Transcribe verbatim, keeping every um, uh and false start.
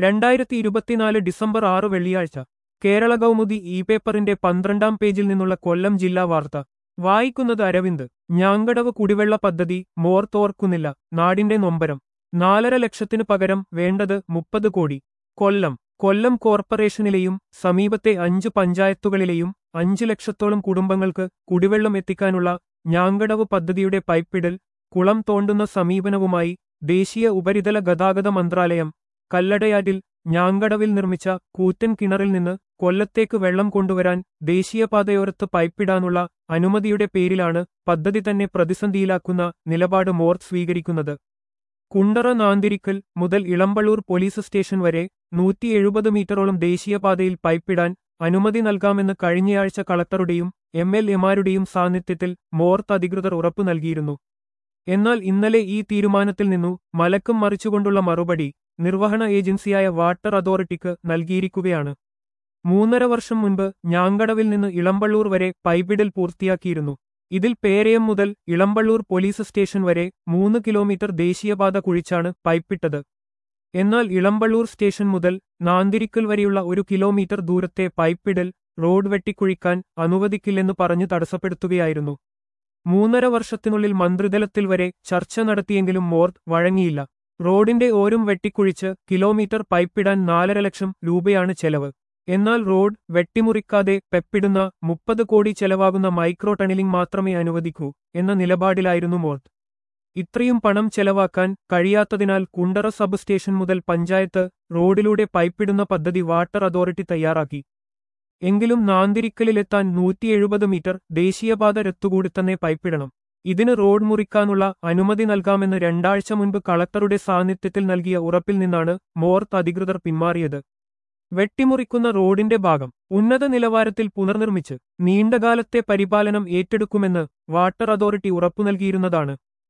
രണ്ടായിരത്തി ഇരുപത്തിനാല് ഡിസംബർ ആറ് വെള്ളിയാഴ്ച കേരള കൗമുദി ഇ പേപ്പറിന്റെ പന്ത്രണ്ടാം പേജിൽ നിന്നുള്ള കൊല്ലം ജില്ലാ വാർത്ത വായിക്കുന്നത് അരവിന്ദ്. ഞാങ്കടവ് കുടിവെള്ള പദ്ധതി മോർത്തോർക്കുന്നില്ല, നാടിന്റെ നൊമ്പരം. നാലര ലക്ഷത്തിനു പകരം വേണ്ടത് മുപ്പത് കോടി. കൊല്ലം കൊല്ലം കോർപ്പറേഷനിലെയും സമീപത്തെ അഞ്ച് പഞ്ചായത്തുകളിലെയും അഞ്ചു ലക്ഷത്തോളം കുടുംബങ്ങൾക്ക് കുടിവെള്ളം എത്തിക്കാനുള്ള ഞാങ്കടവ് പദ്ധതിയുടെ പൈപ്പിടൽ കുളം തോണ്ടുന്ന സമീപനവുമായി ദേശീയ ഉപരിതല ഗതാഗത മന്ത്രാലയം കല്ലടയാറ്റിൽ ഞാങ്കടവിൽ നിർമ്മിച്ച കൂറ്റൻ കിണറിൽ നിന്ന് കൊല്ലത്തേക്ക് വെള്ളം കൊണ്ടുവരാൻ ദേശീയപാതയോരത്ത് പൈപ്പിടാനുള്ള അനുമതിയുടെ പേരിലാണ് പദ്ധതി തന്നെ പ്രതിസന്ധിയിലാക്കുന്ന നിലപാട് മോർത്ത് സ്വീകരിക്കുന്നത്. കുണ്ടറ നാന്തിരിക്കൽ മുതൽ ഇളമ്പള്ളൂർ പോലീസ് സ്റ്റേഷൻ വരെ നൂറ്റി എഴുപത് മീറ്ററോളം ദേശീയപാതയിൽ പൈപ്പിടാൻ അനുമതി നൽകാമെന്ന് കഴിഞ്ഞയാഴ്ച കളക്ടറുടെയും എം എൽ എമാരുടെയും സാന്നിധ്യത്തിൽ മോർത്ത് അധികൃതർ ഉറപ്പു നൽകിയിരുന്നു. എന്നാൽ ഇന്നലെ ഈ തീരുമാനത്തിൽ നിന്നു മലക്കം മറിച്ചുകൊണ്ടുള്ള മറുപടി നിർവഹണ ഏജൻസിയായ വാട്ടർ അതോറിറ്റിക്ക് നൽകിയിരിക്കുകയാണ്. മൂന്നര വർഷം മുൻപ് ഞാങ്കടവിൽ നിന്ന് ഇളമ്പള്ളൂർ വരെ പൈപ്പിടൽ പൂർത്തിയാക്കിയിരുന്നു. ഇതിൽ പേരയം മുതൽ ഇളമ്പള്ളൂർ പോലീസ് സ്റ്റേഷൻ വരെ മൂന്ന് കിലോമീറ്റർ ദേശീയപാത കുഴിച്ചാണ് പൈപ്പിട്ടത്. എന്നാൽ ഇളമ്പള്ളൂർ സ്റ്റേഷൻ മുതൽ നാന്തിരിക്കൽ വരെയുള്ള ഒരു കിലോമീറ്റർ ദൂരത്തെ പൈപ്പിടൽ റോഡ് വെട്ടിക്കുഴിക്കാൻ അനുവദിക്കില്ലെന്ന് പറഞ്ഞ് തടസ്സപ്പെടുത്തുകയായിരുന്നു. മൂന്നര വർഷത്തിനുള്ളിൽ മന്ത്രിതലത്തിൽ വരെ ചർച്ച നടത്തിയെങ്കിലും മോർത്ത് വഴങ്ങിയില്ല. റോഡിന്റെ ഓരം വെട്ടിക്കുഴിച്ച് കിലോമീറ്റർ പൈപ്പിടാൻ നാലര ലക്ഷം രൂപയാണ് ചെലവ്. എന്നാൽ റോഡ് വെട്ടിമുറിക്കാതെ പെപ്പിടുന്ന മുപ്പത് കോടി ചെലവാകുന്ന മൈക്രോ ടണലിംഗ് മാത്രമേ അനുവദിക്കൂ എന്ന നിലപാടിലായിരുന്നു മോർത്ത്. ഇത്രയും പണം ചെലവാക്കാൻ കഴിയാത്തതിനാൽ കുണ്ടറ സബ് സ്റ്റേഷൻ മുതൽ പഞ്ചായത്ത് റോഡിലൂടെ പൈപ്പിടുന്ന പദ്ധതി വാട്ടർ അതോറിറ്റി തയ്യാറാക്കി. എങ്കിലും നാന്തിരിക്കലിലെത്താൻ നൂറ്റി എഴുപത് മീറ്റർ ദേശീയപാത രത്തുകൂടി തന്നെ പൈപ്പിടണം. ഇതിന് റോഡ് മുറിക്കാനുള്ള അനുമതി നൽകാമെന്ന് രണ്ടാഴ്ച മുൻപ് കളക്ടറുടെ സാന്നിധ്യത്തിൽ നൽകിയ ഉറപ്പിൽ നിന്നാണ് മോർത്ത് അധികൃതർ പിന്മാറിയത്. വെട്ടിമുറിക്കുന്ന റോഡിന്റെ ഭാഗം ഉന്നത നിലവാരത്തിൽ പുനർനിർമ്മിച്ച് നീണ്ടകാലത്തെ പരിപാലനം ഏറ്റെടുക്കുമെന്ന് വാട്ടർ അതോറിറ്റി ഉറപ്പു നൽകിയിരുന്നതാണ്.